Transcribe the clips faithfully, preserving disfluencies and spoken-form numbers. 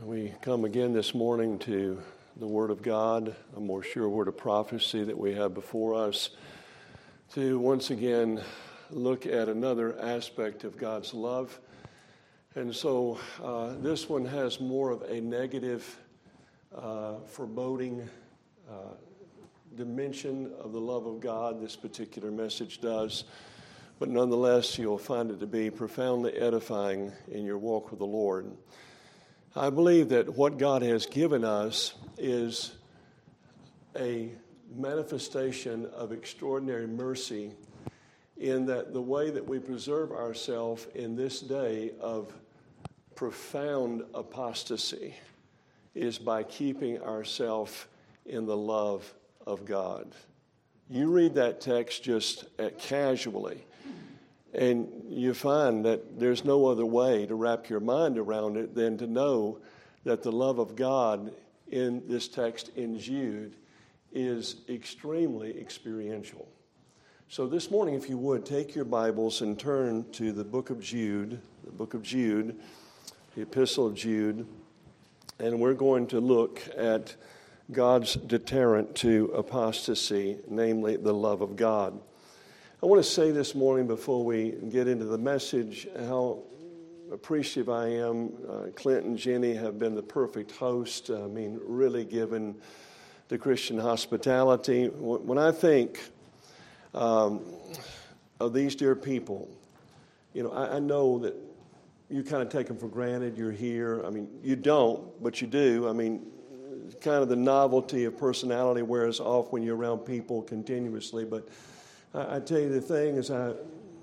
We come again this morning to the Word of God, a more sure word of prophecy that we have before us, to once again look at another aspect of God's love. And so uh, this one has more of a negative, uh, foreboding uh, dimension of the love of God. This particular message does. But nonetheless, you'll find it to be profoundly edifying in your walk with the Lord. I believe that what God has given us is a manifestation of extraordinary mercy in that the way that we preserve ourselves in this day of profound apostasy is by keeping ourselves in the love of God. You read that text just casually, and you find that there's no other way to wrap your mind around it than to know that the love of God in this text in Jude is extremely experiential. So this morning, if you would, take your Bibles and turn to the book of Jude, the book of Jude, the epistle of Jude, and we're going to look at God's deterrent to apostasy, namely the love of God. I want to say this morning before we get into the message how appreciative I am. Uh, Clint and Jenny have been the perfect host. I mean, really given the Christian hospitality. When I think um, of these dear people, you know, I, I know that you kind of take them for granted. You're here. I mean, you don't, but you do. I mean, kind of the novelty of personality wears off when you're around people continuously, but I tell you the thing is, I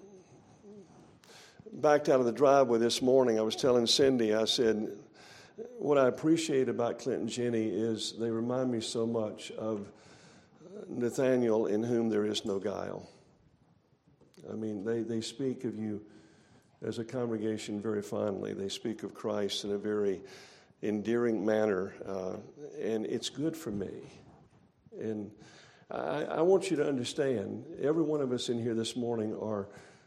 backed out of the driveway this morning. I was telling Cindy, I said, what I appreciate about Clint and Jenny is they remind me so much of Nathaniel, in whom there is no guile. I mean, they, they speak of you as a congregation very fondly. They speak of Christ in a very endearing manner, uh, and it's good for me. And I, I want you to understand, every one of us in here this morning are,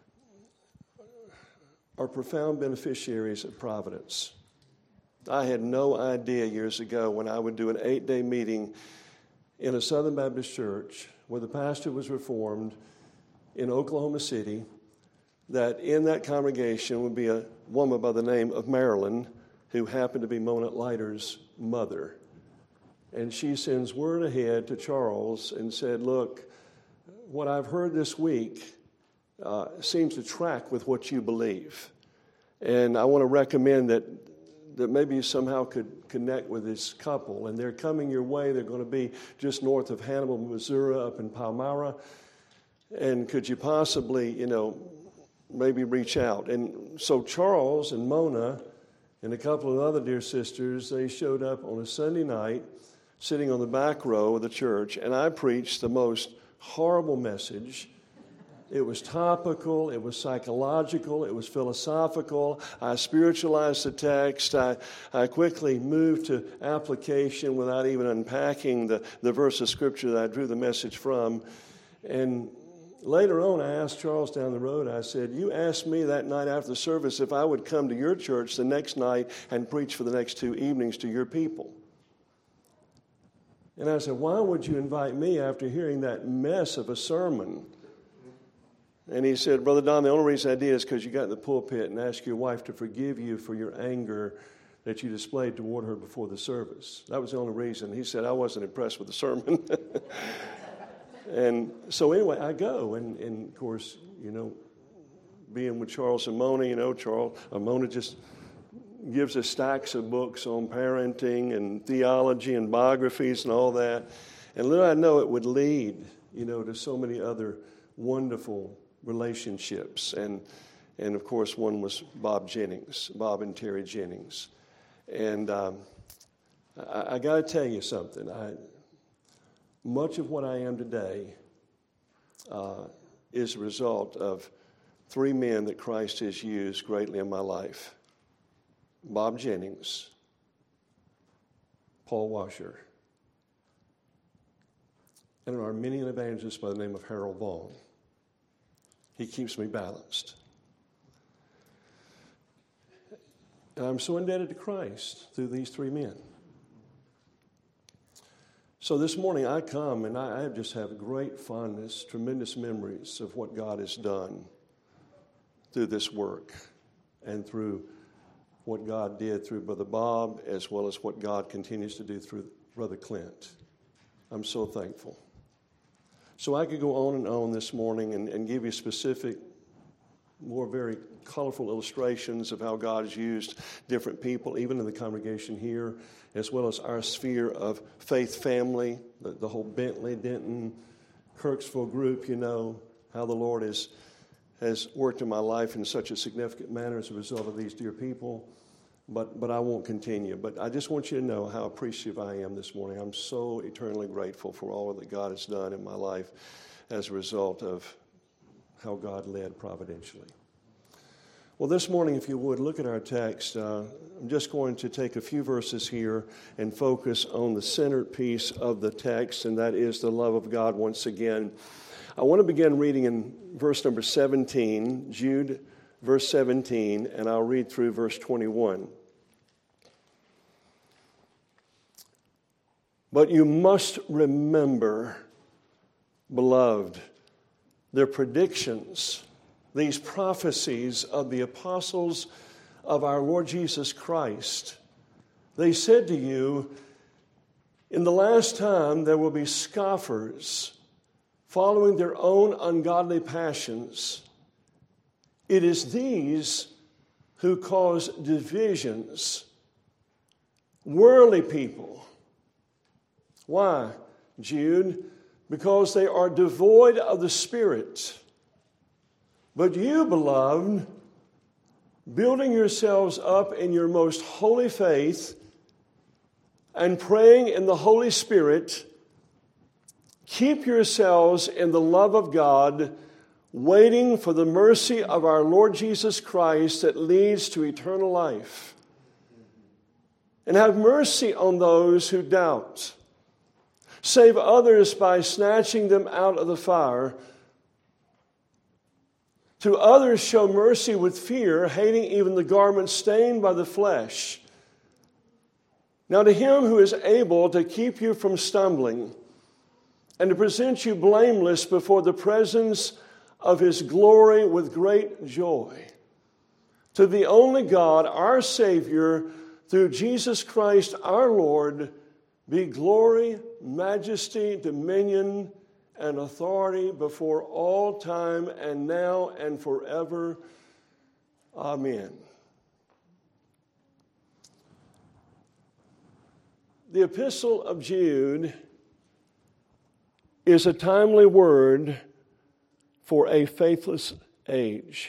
are profound beneficiaries of providence. I had no idea years ago when I would do an eight-day meeting in a Southern Baptist church where the pastor was Reformed in Oklahoma City, that in that congregation would be a woman by the name of Marilyn, who happened to be Mona Leiter's mother. And she sends word ahead to Charles and said, look, what I've heard this week uh, seems to track with what you believe. And I want to recommend that, that maybe you somehow could connect with this couple. And they're coming your way. They're going to be just north of Hannibal, Missouri, up in Palmyra. And could you possibly, you know, maybe reach out? And so Charles and Mona and a couple of other dear sisters, they showed up on a Sunday night, sitting on the back row of the church, and I preached the most horrible message. It was topical, it was psychological, it was philosophical. I spiritualized the text. I, I quickly moved to application without even unpacking the, the verse of Scripture that I drew the message from. And later on, I asked Charles down the road, I said, you asked me that night after the service if I would come to your church the next night and preach for the next two evenings to your people. And I said, why would you invite me after hearing that mess of a sermon? And he said, Brother Don, the only reason I did is because you got in the pulpit and asked your wife to forgive you for your anger that you displayed toward her before the service. That was the only reason. He said, I wasn't impressed with the sermon. And so anyway, I go. And, and of course, you know, being with Charles and Mona, you know, Charles, uh, Mona just gives us stacks of books on parenting and theology and biographies and all that. And little I know it would lead, you know, to so many other wonderful relationships. And, and of course, one was Bob Jennings, Bob and Terry Jennings. And um, I, I got to tell you something. I, much of what I am today uh, is a result of three men that Christ has used greatly in my life. Bob Jennings, Paul Washer, and an Armenian evangelist by the name of Harold Vaughn. He keeps me balanced. And I'm so indebted to Christ through these three men. So this morning I come and I, I just have great fondness, tremendous memories of what God has done through this work and through what God did through Brother Bob, as well as what God continues to do through Brother Clint. I'm so thankful. So I could go on and on this morning and, and give you specific, more very colorful illustrations of how God has used different people, even in the congregation here, as well as our sphere of faith family, the, the whole Bentley, Denton, Kirksville group, you know, how the Lord has, has worked in my life in such a significant manner as a result of these dear people. But but I won't continue. But I just want you to know how appreciative I am this morning. I'm so eternally grateful for all that God has done in my life as a result of how God led providentially. Well, this morning, if you would, look at our text. Uh, I'm just going to take a few verses here and focus on the centerpiece of the text, and that is the love of God once again. I want to begin reading in verse number seventeen, Jude verse seventeen, and I'll read through verse twenty-one. But you must remember, beloved, the predictions, these prophecies of the apostles of our Lord Jesus Christ. They said to you, in the last time there will be scoffers following their own ungodly passions. It is these who cause divisions, worldly people. Why, Jude? Because they are devoid of the Spirit. But you, beloved, building yourselves up in your most holy faith and praying in the Holy Spirit, keep yourselves in the love of God, waiting for the mercy of our Lord Jesus Christ that leads to eternal life. And have mercy on those who doubt. Save others by snatching them out of the fire. To others show mercy with fear, hating even the garment stained by the flesh. Now to him who is able to keep you from stumbling and to present you blameless before the presence of his glory with great joy. To the only God, our Savior, through Jesus Christ our Lord, be glory, majesty, dominion, and authority before all time and now and forever. Amen. The Epistle of Jude is a timely word for a faithless age.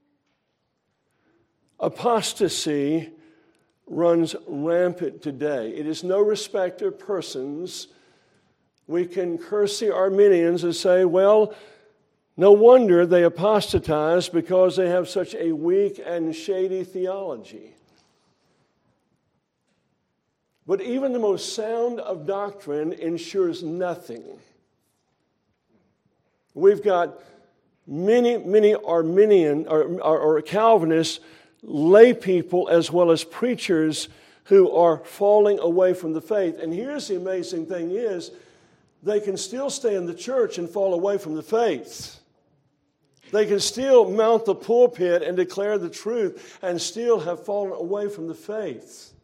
Apostasy runs rampant today. It is no respecter of persons. We can curse the Arminians and say, well, no wonder they apostatize because they have such a weak and shady theology. But even the most sound of doctrine ensures nothing. We've got many, many Arminian or, or, or Calvinist lay people as well as preachers who are falling away from the faith. And here's the amazing thing is, they can still stay in the church and fall away from the faith. They can still mount the pulpit and declare the truth and still have fallen away from the faith.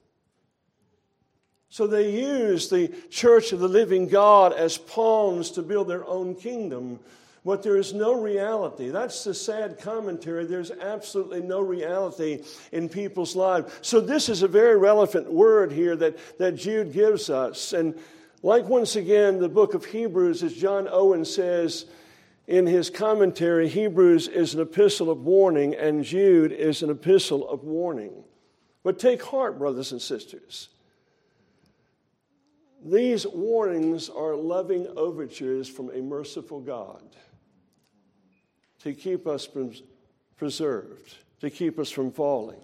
So they use the church of the living God as pawns to build their own kingdom. But there is no reality. That's the sad commentary. There's absolutely no reality in people's lives. So this is a very relevant word here that, that Jude gives us. And like once again, the book of Hebrews, as John Owen says in his commentary, Hebrews is an epistle of warning and Jude is an epistle of warning. But take heart, brothers and sisters. These warnings are loving overtures from a merciful God to keep us preserved, to keep us from falling.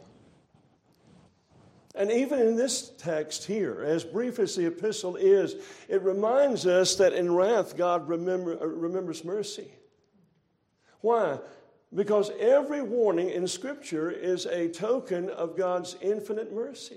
And even in this text here, as brief as the epistle is, it reminds us that in wrath God remember, remembers mercy. Why? Because every warning in Scripture is a token of God's infinite mercy.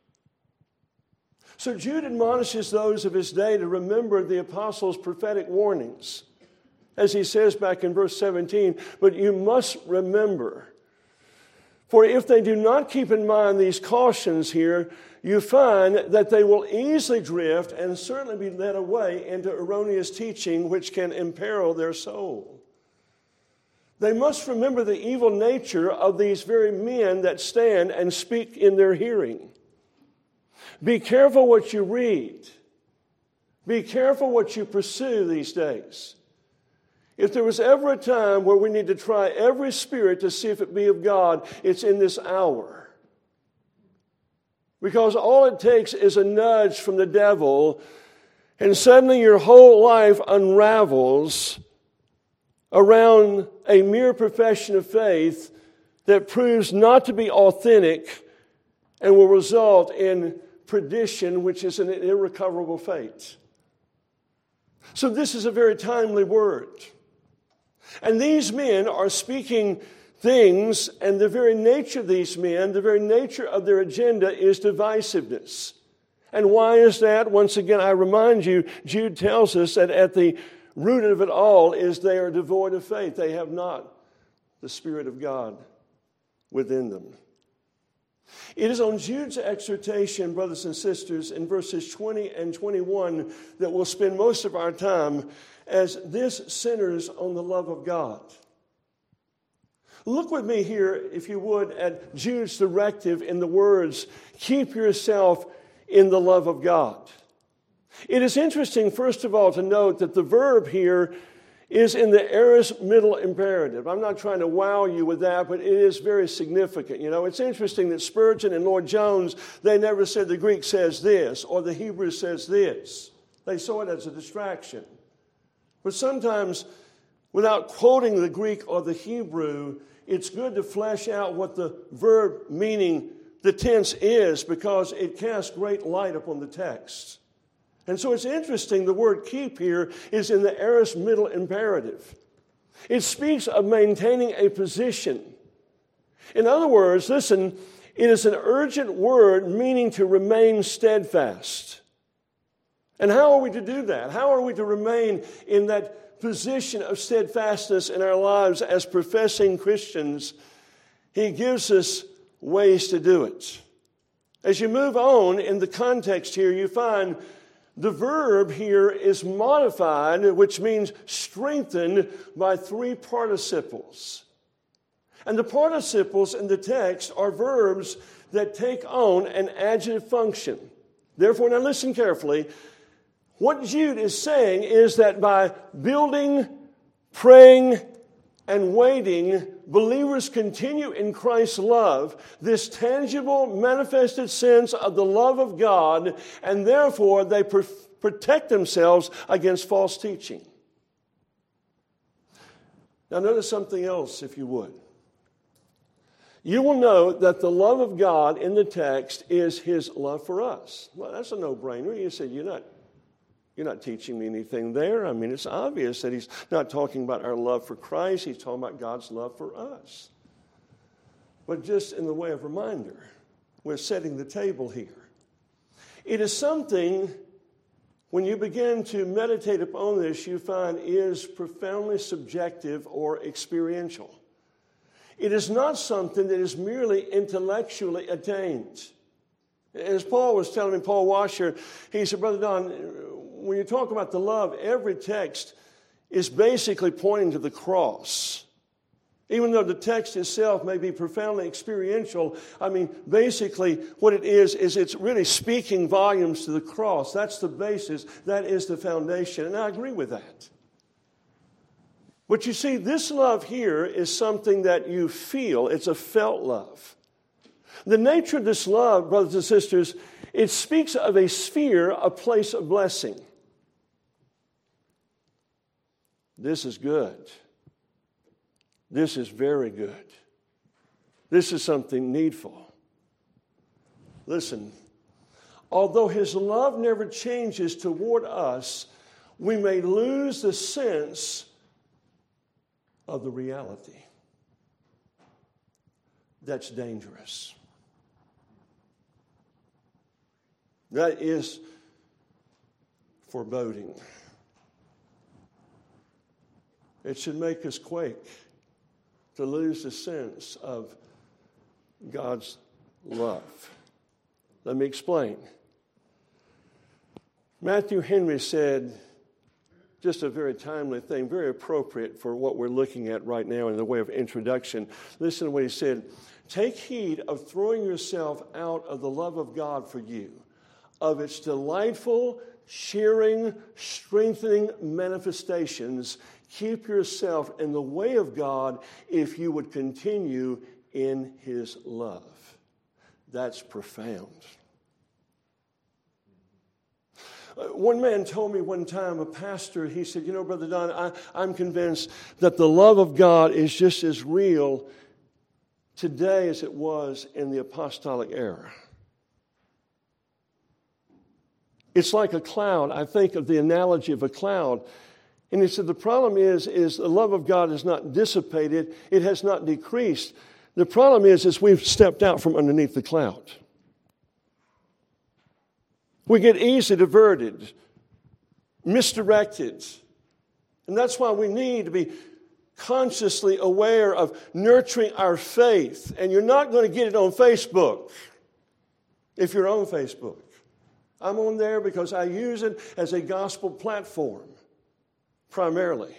So Jude admonishes those of his day to remember the apostles' prophetic warnings. As he says back in verse seventeen, but you must remember. For if they do not keep in mind these cautions here, you find that they will easily drift and certainly be led away into erroneous teaching which can imperil their soul. They must remember the evil nature of these very men that stand and speak in their hearing. Be careful what you read. Be careful what you pursue these days. If there was ever a time where we need to try every spirit to see if it be of God, it's in this hour. Because all it takes is a nudge from the devil, and suddenly your whole life unravels around a mere profession of faith that proves not to be authentic and will result in perdition, which is an irrecoverable fate. So this is a very timely word. And these men are speaking things, and the very nature of these men, the very nature of their agenda is divisiveness. And why is that? Once again, I remind you, Jude tells us that at the root of it all is they are devoid of faith. They have not the Spirit of God within them. It is on Jude's exhortation, brothers and sisters, in verses twenty and twenty-one that we'll spend most of our time, as this centers on the love of God. Look with me here, if you would, at Jude's directive in the words, keep yourself in the love of God. It is interesting, first of all, to note that the verb here is in the aorist middle imperative. I'm not trying to wow you with that, but it is very significant. You know, it's interesting that Spurgeon and Lord Jones, they never said the Greek says this or the Hebrew says this. They saw it as a distraction. But sometimes, without quoting the Greek or the Hebrew, it's good to flesh out what the verb meaning the tense is, because it casts great light upon the text. And so it's interesting, the word keep here is in the aorist middle imperative. It speaks of maintaining a position. In other words, listen, it is an urgent word meaning to remain steadfast. And how are we to do that? How are we to remain in that position of steadfastness in our lives as professing Christians? He gives us ways to do it. As you move on in the context here, you find the verb here is modified, which means strengthened, by three participles. And the participles in the text are verbs that take on an adjective function. Therefore, now listen carefully. What Jude is saying is that by building, praying, and waiting, believers continue in Christ's love, this tangible, manifested sense of the love of God, and therefore they pr- protect themselves against false teaching. Now notice something else, if you would. You will note that the love of God in the text is His love for us. Well, that's a no-brainer. You said, you're not You're not teaching me anything there. I mean, it's obvious that he's not talking about our love for Christ. He's talking about God's love for us. But just in the way of reminder, we're setting the table here. It is something, when you begin to meditate upon this, you find is profoundly subjective or experiential. It is not something that is merely intellectually attained. As Paul was telling me, Paul Washer, he said, Brother Don, when you talk about the love, every text is basically pointing to the cross. Even though the text itself may be profoundly experiential, I mean, basically what it is, is it's really speaking volumes to the cross. That's the basis. That is the foundation. And I agree with that. But you see, this love here is something that you feel. It's a felt love. The nature of this love, brothers and sisters, it speaks of a sphere, a place of blessing. This is good. This is very good. This is something needful. Listen, although His love never changes toward us, we may lose the sense of the reality. that's dangerous. That is foreboding. It should make us quake to lose the sense of God's love. Let me explain. Matthew Henry said just a very timely thing, very appropriate for what we're looking at right now in the way of introduction. Listen to what he said. Take heed of throwing yourself out of the love of God for you, of its delightful, cheering, strengthening manifestations. Keep yourself in the way of God if you would continue in His love. That's profound. One man told me one time, a pastor, he said, you know, Brother Don, I, I'm convinced that the love of God is just as real today as it was in the apostolic era. It's like a cloud. I think of the analogy of a cloud. And he said the problem is, is the love of God is not dissipated. It has not decreased. The problem is, is we've stepped out from underneath the cloud. We get easily diverted, misdirected. And that's why we need to be consciously aware of nurturing our faith. And you're not going to get it on Facebook if you're on Facebook. I'm on there because I use it as a gospel platform, primarily.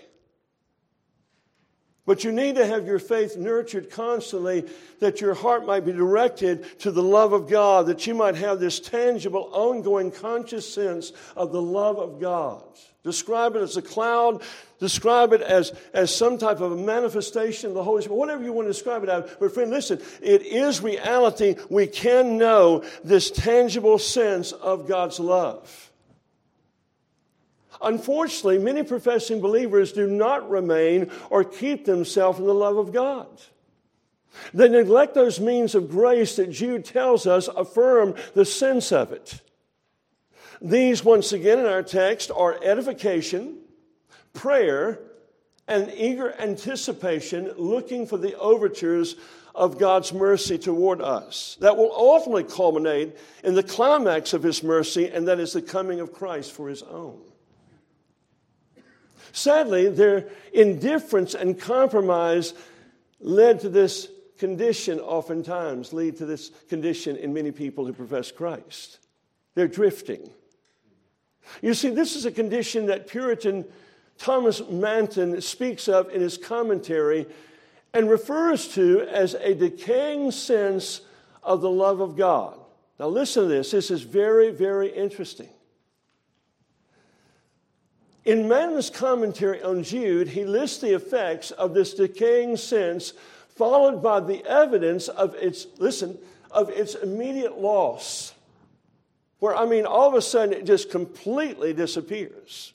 But you need to have your faith nurtured constantly, that your heart might be directed to the love of God, that you might have this tangible, ongoing, conscious sense of the love of God. Describe it as a cloud. Describe it as, as some type of a manifestation of the Holy Spirit. Whatever you want to describe it as. But friend, listen, it is reality. We can know this tangible sense of God's love. Unfortunately, many professing believers do not remain or keep themselves in the love of God. They neglect those means of grace that Jude tells us affirm the sense of it. These, once again, in our text, are edification, prayer, and eager anticipation, looking for the overtures of God's mercy toward us. That will ultimately culminate in the climax of His mercy, and that is the coming of Christ for His own. Sadly, their indifference and compromise led to this condition, oftentimes lead to this condition in many people who profess Christ. They're drifting. You see, this is a condition that Puritan Thomas Manton speaks of in his commentary and refers to as a decaying sense of the love of God. Now listen to this. This is very, very interesting. In Manton's commentary on Jude, he lists the effects of this decaying sense, followed by the evidence of its, listen, of its immediate loss. Where, I mean, all of a sudden it just completely disappears.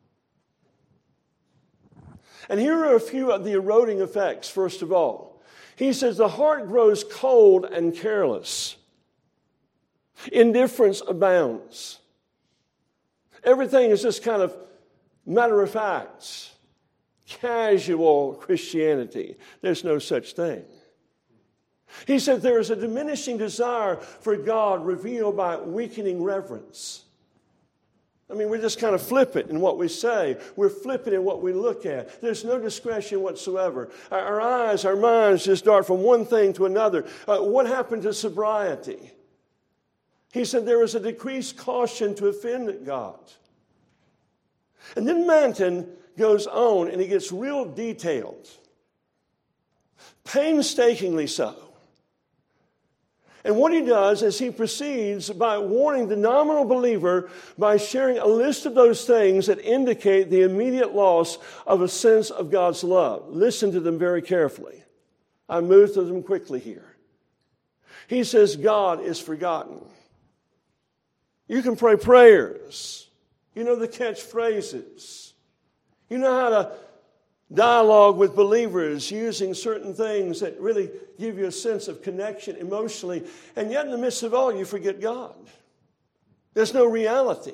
And here are a few of the eroding effects, first of all. He says the heart grows cold and careless. Indifference abounds. Everything is just kind of matter of fact, casual Christianity. There's no such thing. He said there is a diminishing desire for God revealed by weakening reverence. I mean, we're just kind of flippant in what we say. We're flippant in what we look at. There's no discretion whatsoever. Our, our eyes, our minds just dart from one thing to another. Uh, what happened to sobriety? He said there is a decreased caution to offend God. And then Manton goes on and he gets real detailed, painstakingly so. And what he does is he proceeds by warning the nominal believer by sharing a list of those things that indicate the immediate loss of a sense of God's love. Listen to them very carefully. I move through them quickly here. He says God is forgotten. You can pray prayers. You know the catchphrases. You know how to dialogue with believers using certain things that really give you a sense of connection emotionally. And yet in the midst of all, you forget God. There's no reality.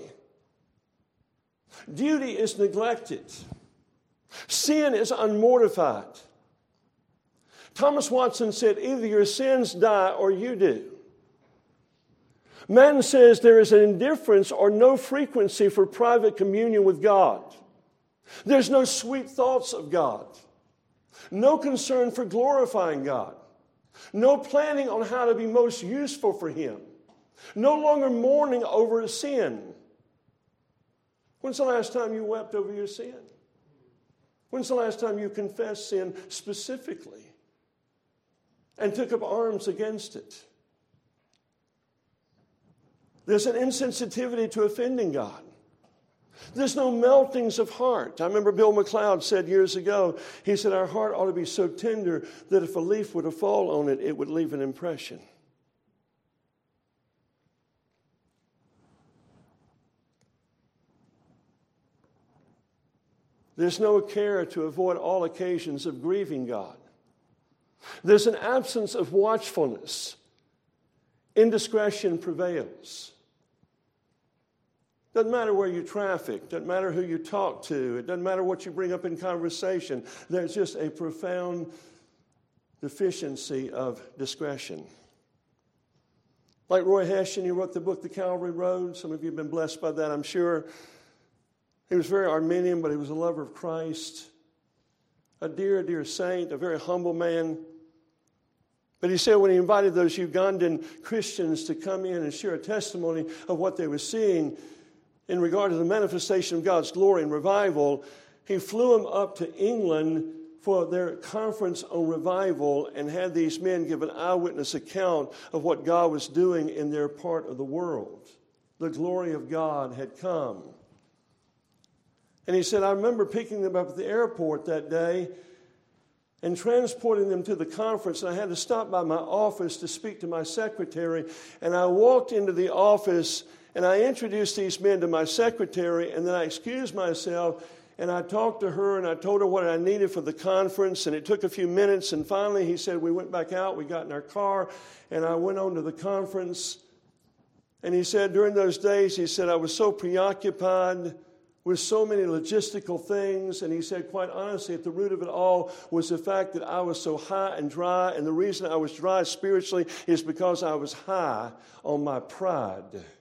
Duty is neglected. Sin is unmortified. Thomas Watson said, either your sins die or you do. Man says there is an indifference or no frequency for private communion with God. There's no sweet thoughts of God. No concern for glorifying God. No planning on how to be most useful for Him. No longer mourning over a sin. When's the last time you wept over your sin? When's the last time you confessed sin specifically and took up arms against it? There's an insensitivity to offending God. There's no meltings of heart. I remember Bill McLeod said years ago, he said, our heart ought to be so tender that if a leaf were to fall on it, it would leave an impression. There's no care to avoid all occasions of grieving God. There's an absence of watchfulness. Indiscretion prevails. Doesn't matter where you traffic. Doesn't matter who you talk to. It doesn't matter what you bring up in conversation. There's just a profound deficiency of discretion. Like Roy Hession, he wrote the book, The Calvary Road. Some of you have been blessed by that, I'm sure. He was very Arminian, but he was a lover of Christ. A dear, dear saint, a very humble man. But he said when he invited those Ugandan Christians to come in and share a testimony of what they were seeing in regard to the manifestation of God's glory and revival, he flew them up to England for their conference on revival and had these men give an eyewitness account of what God was doing in their part of the world. The glory of God had come. And he said, I remember picking them up at the airport that day and transporting them to the conference. And I had to stop by my office to speak to my secretary. And I walked into the office and I introduced these men to my secretary. And then I excused myself and I talked to her and I told her what I needed for the conference. And it took a few minutes. And finally he said, we went back out. We got in our car and I went on to the conference. And he said, during those days, he said, I was so preoccupied with so many logistical things. And he said, quite honestly, at the root of it all was the fact that I was so high and dry. And the reason I was dry spiritually is because I was high on my pride.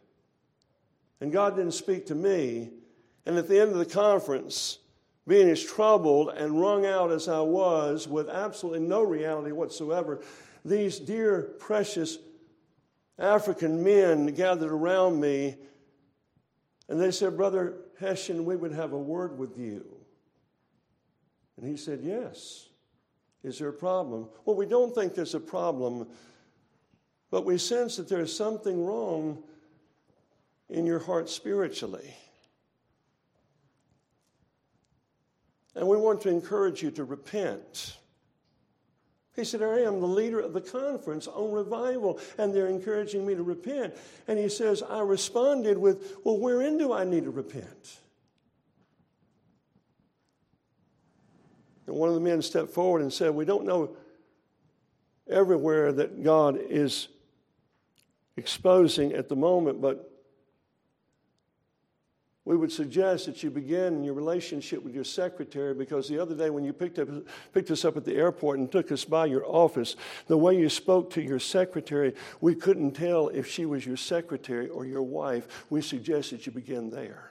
And God didn't speak to me. And at the end of the conference, being as troubled and wrung out as I was with absolutely no reality whatsoever, these dear, precious African men gathered around me and they said, Brother Hession, we would have a word with you. And he said, yes. Is there a problem? Well, we don't think there's a problem, but we sense that there's something wrong in your heart spiritually. And we want to encourage you to repent. He said, I am the leader of the conference on revival, and they're encouraging me to repent. And he says, I responded with, well, wherein do I need to repent? And one of the men stepped forward and said, we don't know everywhere that God is exposing at the moment, but we would suggest that you begin your relationship with your secretary, because the other day when you picked up, picked us up at the airport and took us by your office, the way you spoke to your secretary, we couldn't tell if she was your secretary or your wife. We suggest that you begin there.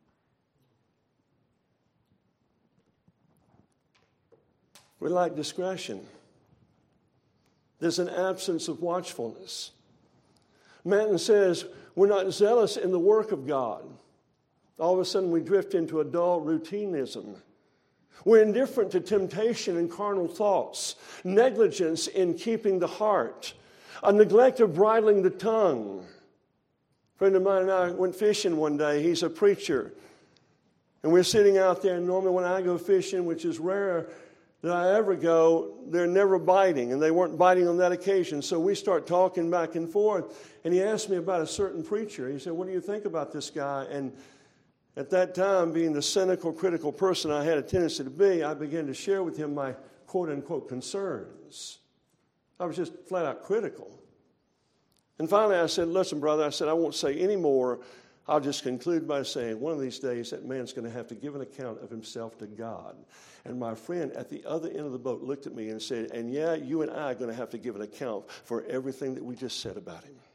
We lack discretion. There's an absence of watchfulness. Manton says we're not zealous in the work of God. All of a sudden we drift into a dull routinism. We're indifferent to temptation and carnal thoughts, negligence in keeping the heart, a neglect of bridling the tongue. A friend of mine and I went fishing one day. He's a preacher. And we're sitting out there, and normally when I go fishing, which is rare that I ever go, they're never biting, and they weren't biting on that occasion. So we start talking back and forth, and he asked me about a certain preacher. He said, what do you think about this guy? And at that time, being the cynical, critical person I had a tendency to be, I began to share with him my quote-unquote concerns. I was just flat out critical. And finally I said, listen, brother, I said, I won't say any more, I'll just conclude by saying one of these days that man's going to have to give an account of himself to God. And my friend at the other end of the boat looked at me and said, and yeah, you and I are going to have to give an account for everything that we just said about him.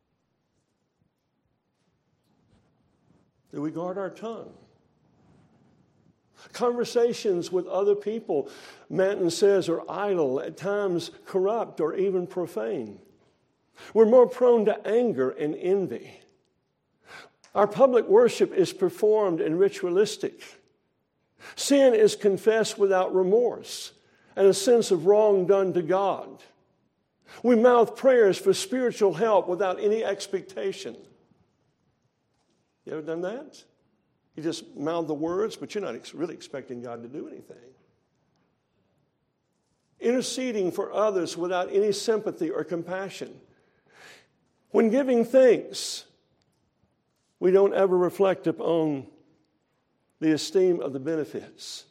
Do we guard our tongue? Conversations with other people, Manton says, are idle, at times corrupt or even profane. We're more prone to anger and envy. Our public worship is performed and ritualistic. Sin is confessed without remorse and a sense of wrong done to God. We mouth prayers for spiritual help without any expectation. You ever done that? You just mouth the words, but you're not ex- really expecting God to do anything. Interceding for others without any sympathy or compassion. When giving thanks, we don't ever reflect upon the esteem of the benefits.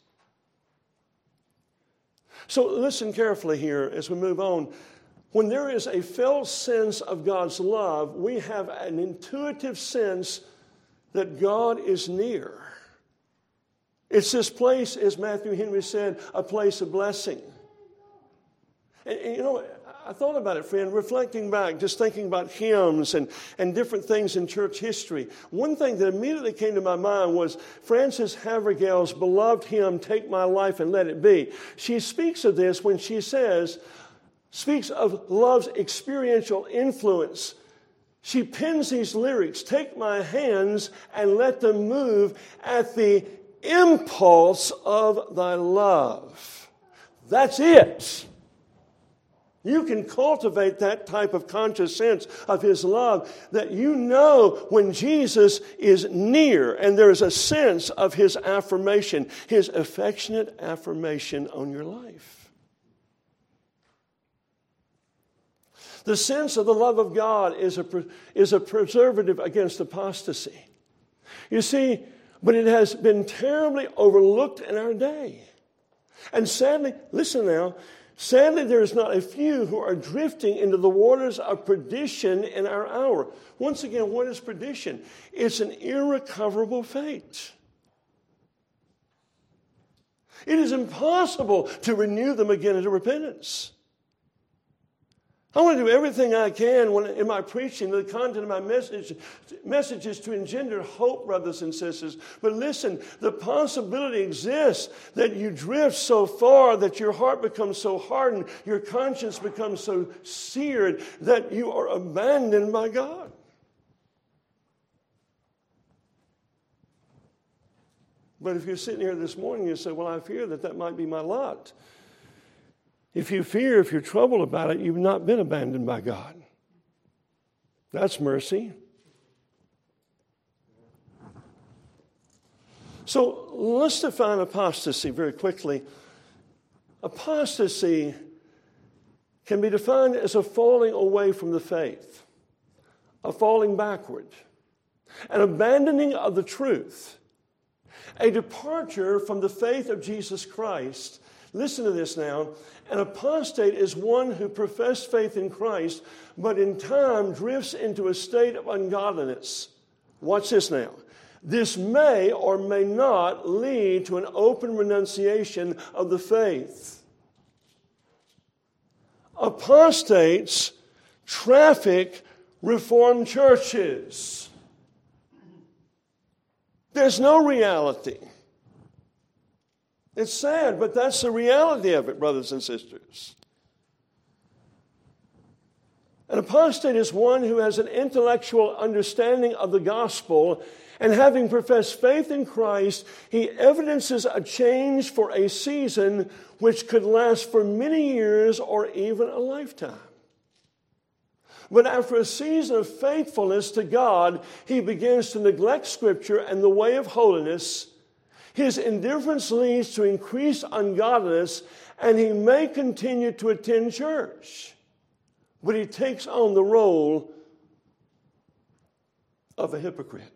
So listen carefully here as we move on. When there is a felt sense of God's love, we have an intuitive sense that God is near. It's this place, as Matthew Henry said, a place of blessing. And, and you know, I thought about it, friend, reflecting back, just thinking about hymns and, and different things in church history. One thing that immediately came to my mind was Frances Havergal's beloved hymn, Take My Life and Let It Be. She speaks of this when she says, speaks of love's experiential influence. She pens these lyrics, take my hands and let them move at the impulse of thy love. That's it. You can cultivate that type of conscious sense of his love that you know when Jesus is near and there is a sense of his affirmation, his affectionate affirmation on your life. The sense of the love of God is a, is a preservative against apostasy. You see, but it has been terribly overlooked in our day. And sadly, listen now, sadly there is not a few who are drifting into the waters of perdition in our hour. Once again, what is perdition? It's an irrecoverable fate. It is impossible to renew them again into repentance. I want to do everything I can when, in my preaching, the content of my message, messages to engender hope, brothers and sisters. But listen, the possibility exists that you drift so far that your heart becomes so hardened, your conscience becomes so seared that you are abandoned by God. But if you're sitting here this morning, you say, well, I fear that that might be my lot. If you fear, if you're troubled about it, you've not been abandoned by God. That's mercy. So let's define apostasy very quickly. Apostasy can be defined as a falling away from the faith, a falling backward, an abandoning of the truth, a departure from the faith of Jesus Christ. Listen to this now. An apostate is one who professed faith in Christ, but in time drifts into a state of ungodliness. Watch this now. This may or may not lead to an open renunciation of the faith. Apostates traffic Reformed churches. There's no reality. It's sad, but that's the reality of it, brothers and sisters. An apostate is one who has an intellectual understanding of the gospel, and having professed faith in Christ, he evidences a change for a season which could last for many years or even a lifetime. But after a season of faithfulness to God, he begins to neglect Scripture and the way of holiness. His indifference leads to increased ungodliness, and he may continue to attend church, but he takes on the role of a hypocrite.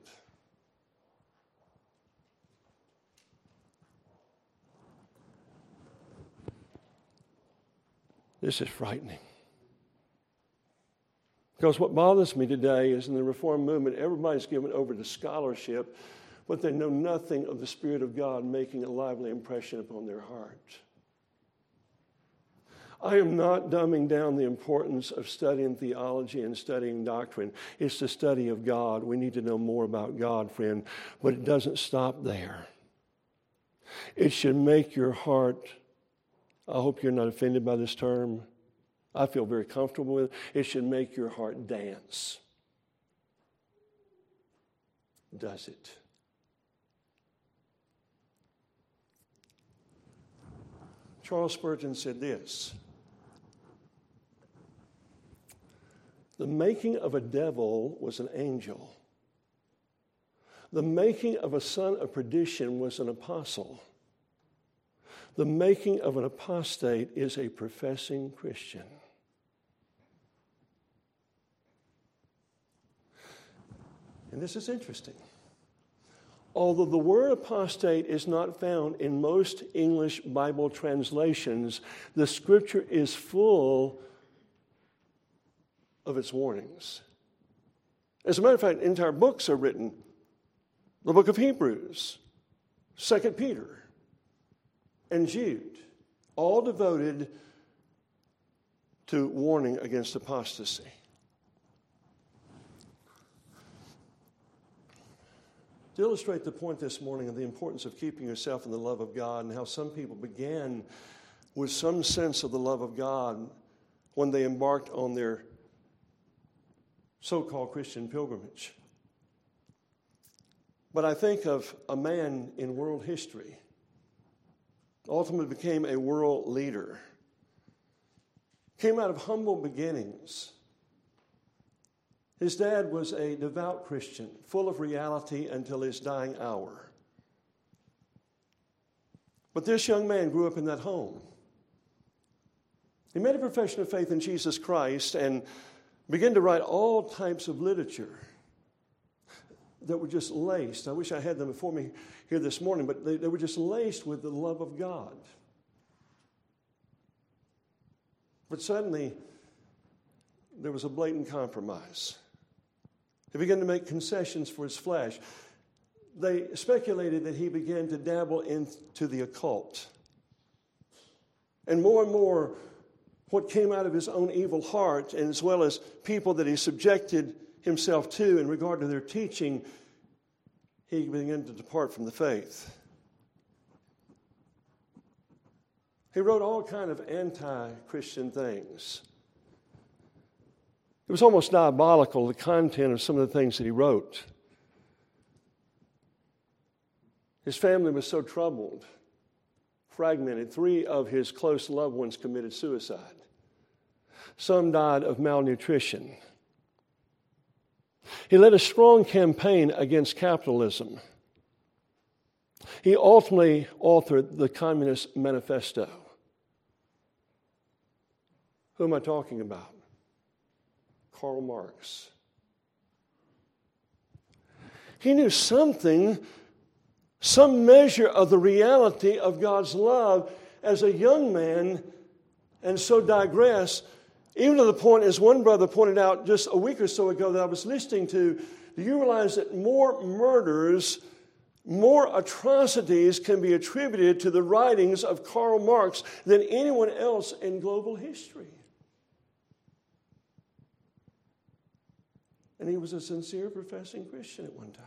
This is frightening. Because what bothers me today is in the Reformed movement, everybody's given over to scholarship, but they know nothing of the Spirit of God making a lively impression upon their heart. I am not dumbing down the importance of studying theology and studying doctrine. It's the study of God. We need to know more about God, friend, but it doesn't stop there. It should make your heart, I hope you're not offended by this term. I feel very comfortable with it. It should make your heart dance. Does it? Charles Spurgeon said this: the making of a devil was an angel. The making of a son of perdition was an apostle. The making of an apostate is a professing Christian. And this is interesting. Although the word apostate is not found in most English Bible translations, the Scripture is full of its warnings. As a matter of fact, entire books are written. The book of Hebrews, Second Peter, and Jude, all devoted to warning against apostasy. To illustrate the point this morning of the importance of keeping yourself in the love of God and how some people began with some sense of the love of God when they embarked on their so-called Christian pilgrimage. But I think of a man in world history, ultimately became a world leader, came out of humble beginnings. His dad was a devout Christian, full of reality until his dying hour. But this young man grew up in that home. He made a profession of faith in Jesus Christ and began to write all types of literature that were just laced. I wish I had them before me here this morning, but they, they were just laced with the love of God. But suddenly, there was a blatant compromise. He began to make concessions for his flesh. They speculated that he began to dabble into the occult. And more and more, what came out of his own evil heart, and as well as people that he subjected himself to in regard to their teaching, he began to depart from the faith. He wrote all kind of anti-Christian things. It was almost diabolical, the content of some of the things that he wrote. His family was so troubled, fragmented. Three of his close loved ones committed suicide. Some died of malnutrition. He led a strong campaign against capitalism. He ultimately authored the Communist Manifesto. Who am I talking about? Karl Marx. He knew something, some measure of the reality of God's love as a young man, and so digressed, even to the point, as one brother pointed out just a week or so ago that I was listening to, do you realize that more murders, more atrocities can be attributed to the writings of Karl Marx than anyone else in global history? And he was a sincere professing Christian at one time.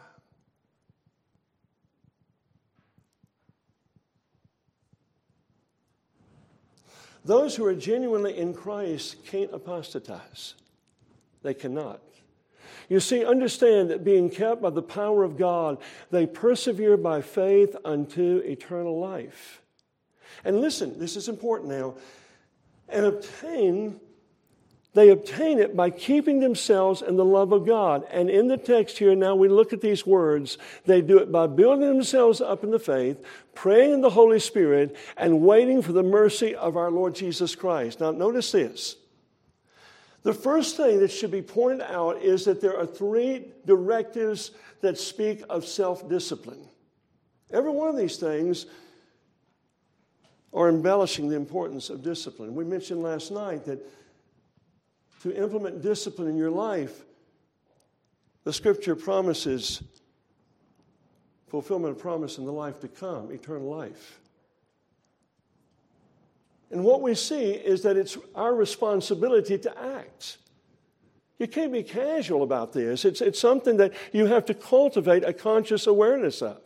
Those who are genuinely in Christ can't apostatize. They cannot. You see, understand that being kept by the power of God, they persevere by faith unto eternal life. And listen, this is important now. And obtain, they obtain it by keeping themselves in the love of God. And in the text here, now we look at these words. They do it by building themselves up in the faith, praying in the Holy Spirit, and waiting for the mercy of our Lord Jesus Christ. Now notice this. The first thing that should be pointed out is that there are three directives that speak of self-discipline. Every one of these things are embellishing the importance of discipline. We mentioned last night that to implement discipline in your life, the Scripture promises fulfillment of promise in the life to come, eternal life. And what we see is that it's our responsibility to act. You can't be casual about this. It's, it's something that you have to cultivate a conscious awareness of.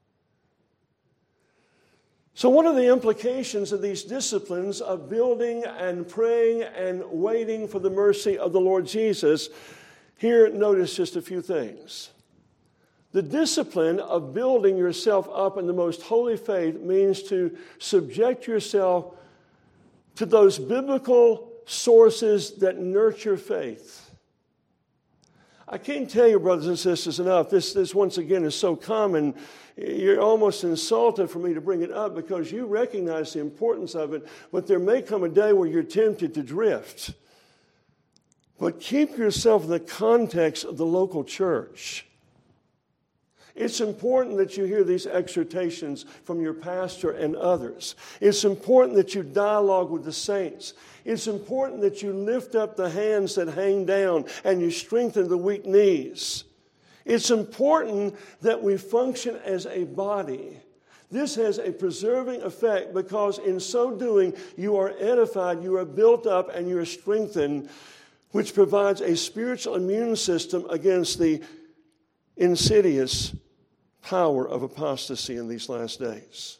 So what are the implications of these disciplines of building and praying and waiting for the mercy of the Lord Jesus? Here, notice just a few things. The discipline of building yourself up in the most holy faith means to subject yourself to those biblical sources that nurture faith. I can't tell you, brothers and sisters, enough. This, this once again, is so common. You're almost insulted for me to bring it up because you recognize the importance of it, but there may come a day where you're tempted to drift. But keep yourself in the context of the local church. It's important that you hear these exhortations from your pastor and others. It's important that you dialogue with the saints. It's important that you lift up the hands that hang down and you strengthen the weak knees. It's important that we function as a body. This has a preserving effect because in so doing, you are edified, you are built up, and you are strengthened, which provides a spiritual immune system against the insidious power of apostasy in these last days.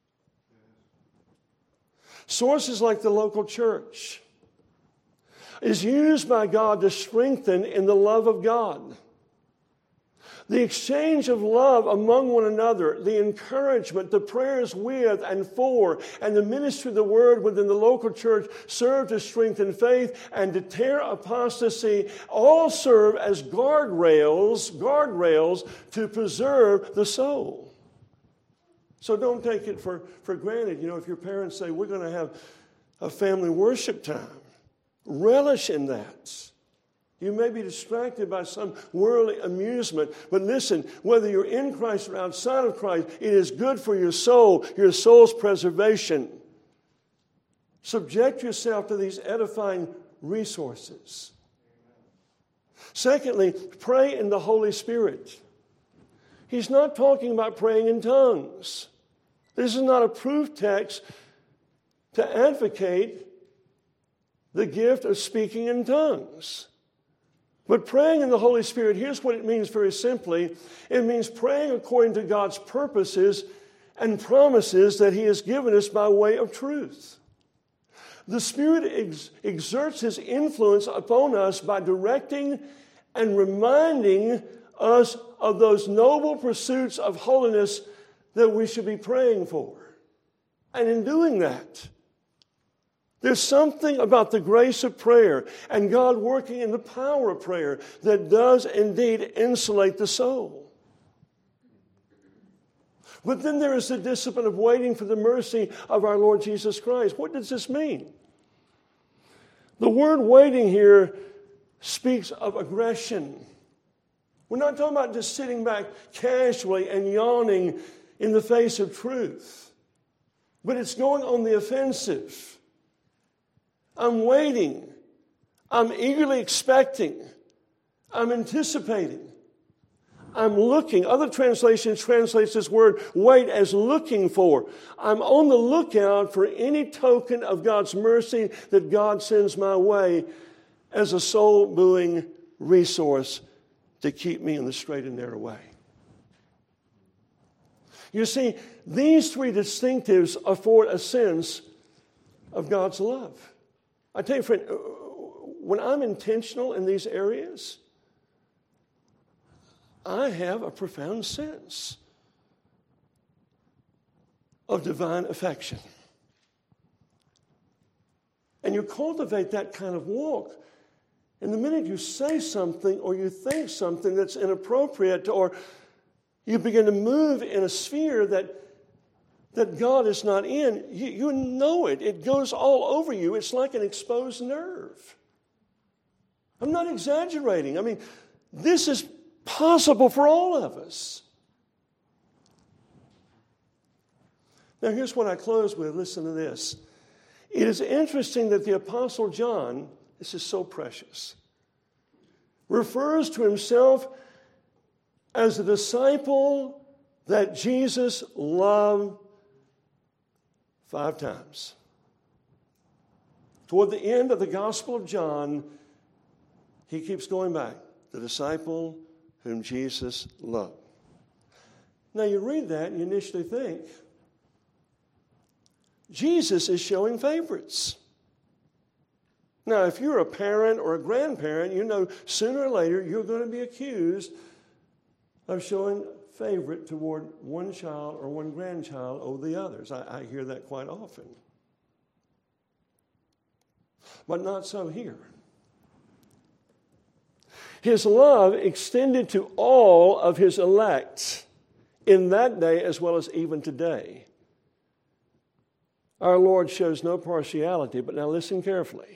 Sources like the local church is used by God to strengthen in the love of God. The exchange of love among one another, the encouragement, the prayers with and for, and the ministry of the word within the local church serve to strengthen faith and deter apostasy, all serve as guardrails, guardrails to preserve the soul. So don't take it for, for granted. You know, if your parents say, we're going to have a family worship time, relish in that. You may be distracted by some worldly amusement, but listen, whether you're in Christ or outside of Christ, it is good for your soul, your soul's preservation. Subject yourself to these edifying resources. Secondly, pray in the Holy Spirit. He's not talking about praying in tongues. This is not a proof text to advocate the gift of speaking in tongues. But praying in the Holy Spirit, here's what it means very simply. It means praying according to God's purposes and promises that He has given us by way of truth. The Spirit ex- exerts His influence upon us by directing and reminding us of those noble pursuits of holiness that we should be praying for. And in doing that, there's something about the grace of prayer and God working in the power of prayer that does indeed insulate the soul. But then there is the discipline of waiting for the mercy of our Lord Jesus Christ. What does this mean? The word waiting here speaks of aggression. We're not talking about just sitting back casually and yawning in the face of truth, but it's going on the offensive. I'm waiting. I'm eagerly expecting. I'm anticipating. I'm looking. Other translations translate this word wait as looking for. I'm on the lookout for any token of God's mercy that God sends my way as a soul-buoying resource to keep me in the straight and narrow way. You see, these three distinctives afford a sense of God's love. I tell you, friend, when I'm intentional in these areas, I have a profound sense of divine affection. And you cultivate that kind of walk. And the minute you say something or you think something that's inappropriate, or you begin to move in a sphere that that God is not in, you, you know it. It goes all over you. It's like an exposed nerve. I'm not exaggerating. I mean, this is possible for all of us. Now, here's what I close with. Listen to this. It is interesting that the Apostle John, This is so precious. Refers to himself as a disciple that Jesus loved five times. Toward the end of the Gospel of John, he keeps going back. The disciple whom Jesus loved. Now you read that and you initially think, Jesus is showing favorites. Now, if you're a parent or a grandparent, you know sooner or later you're going to be accused of showing favorite toward one child or one grandchild over the others. I, I hear that quite often. But not so here. His love extended to all of his elect in that day as well as even today. Our Lord shows no partiality, but now listen carefully.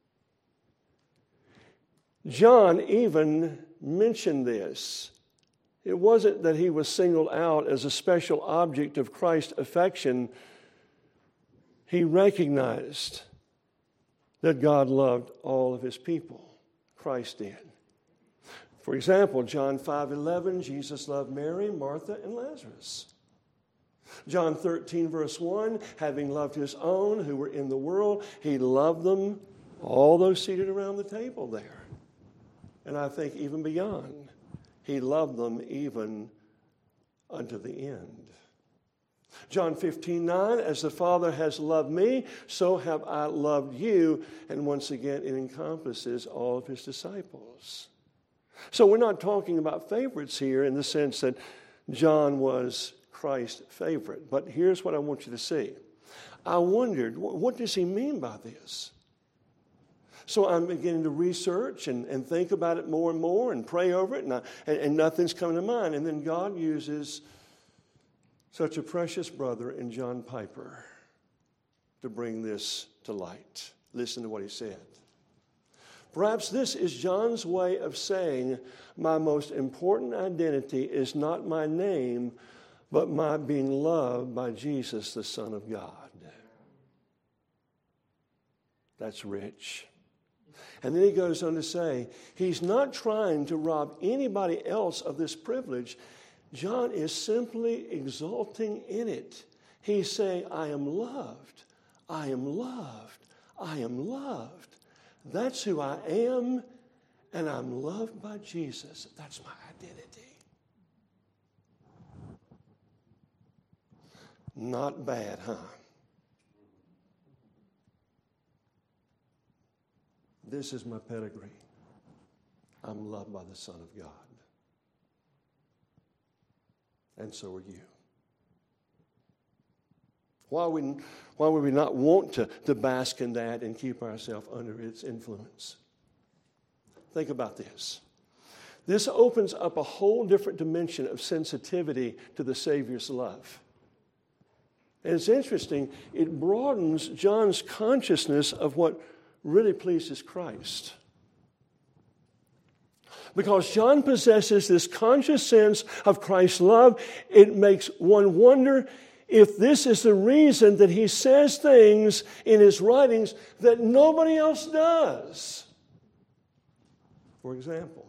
John even mentioned this. It wasn't that he was singled out as a special object of Christ's affection. He recognized that God loved all of his people. Christ did. For example, John five eleven, Jesus loved Mary, Martha, and Lazarus. John thirteen, verse one, having loved his own who were in the world, he loved them, all those seated around the table there. And I think even beyond, he loved them even unto the end. John fifteen nine, as the Father has loved me, so have I loved you. And once again, it encompasses all of his disciples. So we're not talking about favorites here in the sense that John was Christ's favorite. But here's what I want you to see. I wondered, what does he mean by this? So I'm beginning to research and, and think about it more and more and pray over it, and, I, and, and nothing's coming to mind. And then God uses such a precious brother in John Piper to bring this to light. Listen to what he said. Perhaps this is John's way of saying, my most important identity is not my name, but my being loved by Jesus, the Son of God. That's rich. And then he goes on to say, he's not trying to rob anybody else of this privilege. John is simply exulting in it. He's saying, I am loved. I am loved. I am loved. That's who I am, and I'm loved by Jesus. That's my identity. Not bad, huh? This is my pedigree. I'm loved by the Son of God. And so are you. Why would, why would we not want to, to bask in that and keep ourselves under its influence? Think about this. This opens up a whole different dimension of sensitivity to the Savior's love. And it's interesting, it broadens John's consciousness of what really pleases Christ. Because John possesses this conscious sense of Christ's love, it makes one wonder if this is the reason that he says things in his writings that nobody else does. For example,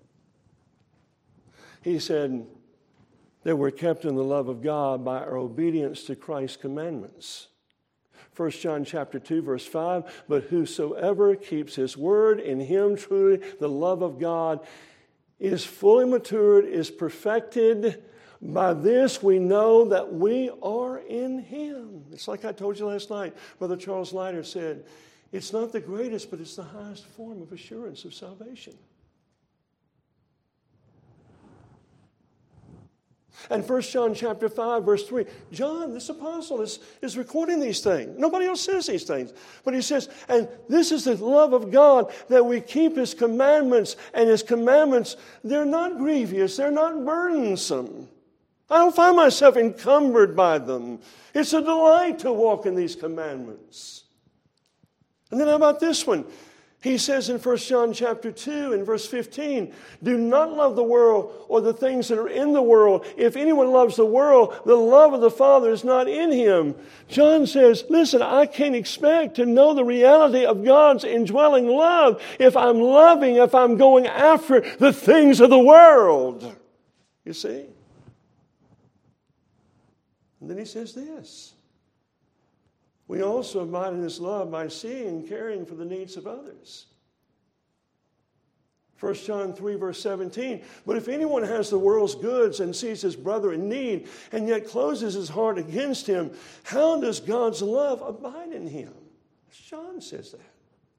he said that we're kept in the love of God by our obedience to Christ's commandments. First John chapter two, verse five, but whosoever keeps his word, in him truly the love of God is fully matured, is perfected. By this we know that we are in him. It's like I told you last night. Brother Charles Leiter said, it's not the greatest, but it's the highest form of assurance of salvation. And First John chapter five, verse three, John, this apostle, is, is recording these things. Nobody else says these things. But he says, and this is the love of God, that we keep his commandments, and his commandments, they're not grievous, they're not burdensome. I don't find myself encumbered by them. It's a delight to walk in these commandments. And then how about this one? He says in First John chapter two and verse fifteen, do not love the world or the things that are in the world. If anyone loves the world, the love of the Father is not in him. John says, listen, I can't expect to know the reality of God's indwelling love if I'm loving, if I'm going after the things of the world. You see? And then he says this. We also abide in his love by seeing and caring for the needs of others. First John three, verse seventeen. But if anyone has the world's goods and sees his brother in need and yet closes his heart against him, how does God's love abide in him? John says that.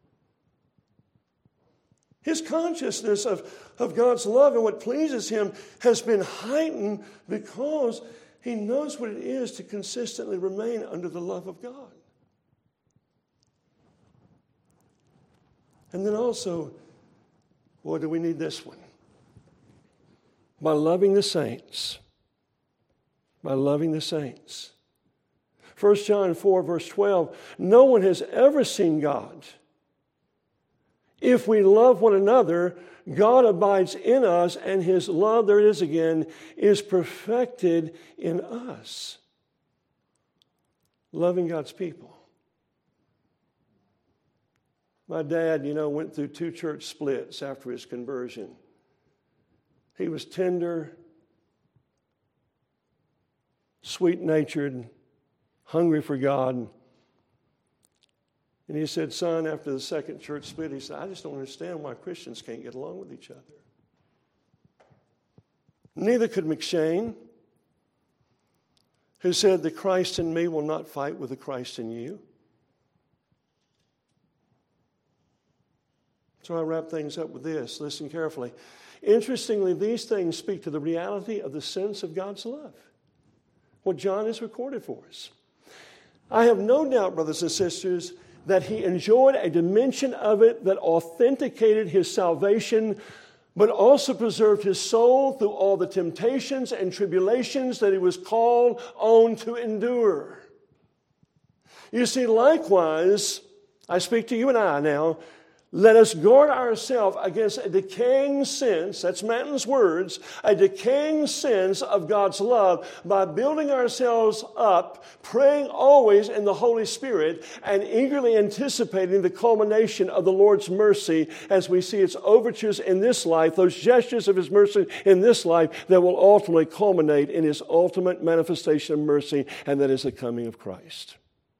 His consciousness of, of God's love and what pleases him has been heightened because he knows what it is to consistently remain under the love of God. And then also, boy, do we need this one. By loving the saints. By loving the saints. First John four, verse twelve, no one has ever seen God. If we love one another, God abides in us, and his love, there it is again, is perfected in us. Loving God's people. My dad, you know, went through two church splits after his conversion. He was tender, sweet-natured, hungry for God. And he said, son, after the second church split, he said, I just don't understand why Christians can't get along with each other. Neither could McShane, who said, the Christ in me will not fight with the Christ in you. So I wrap things up with this. Listen carefully. Interestingly, these things speak to the reality of the sense of God's love. What John has recorded for us. I have no doubt, brothers and sisters, that he enjoyed a dimension of it that authenticated his salvation, but also preserved his soul through all the temptations and tribulations that he was called on to endure. You see, likewise, I speak to you and I now, let us guard ourselves against a decaying sense, that's Manton's words, a decaying sense of God's love by building ourselves up, praying always in the Holy Spirit, and eagerly anticipating the culmination of the Lord's mercy as we see its overtures in this life, those gestures of his mercy in this life that will ultimately culminate in his ultimate manifestation of mercy, and that is the coming of Christ.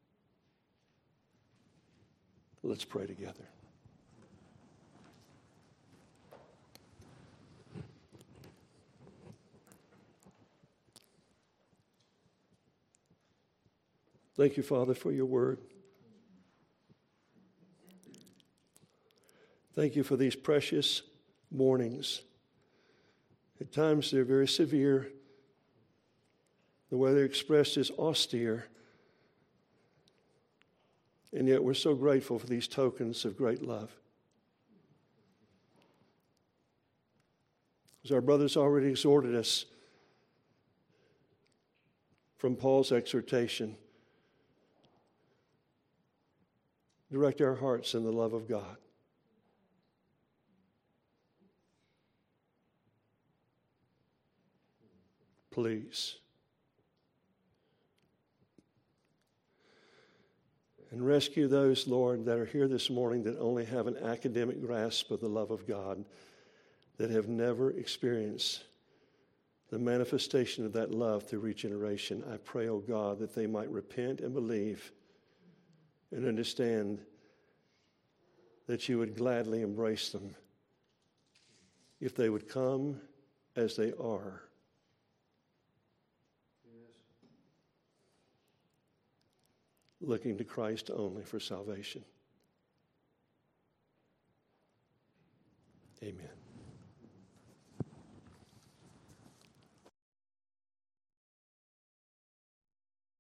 Let's pray together. Thank you, Father, for your word. Thank you for these precious mornings. At times they're very severe. The way they're expressed is austere. And yet we're so grateful for these tokens of great love. As our brothers already exhorted us from Paul's exhortation, direct our hearts in the love of God. Please. And rescue those, Lord, that are here this morning that only have an academic grasp of the love of God, that have never experienced the manifestation of that love through regeneration. I pray, oh God, that they might repent and believe and understand that you would gladly embrace them if they would come as they are. Yes. Looking to Christ only for salvation. Amen.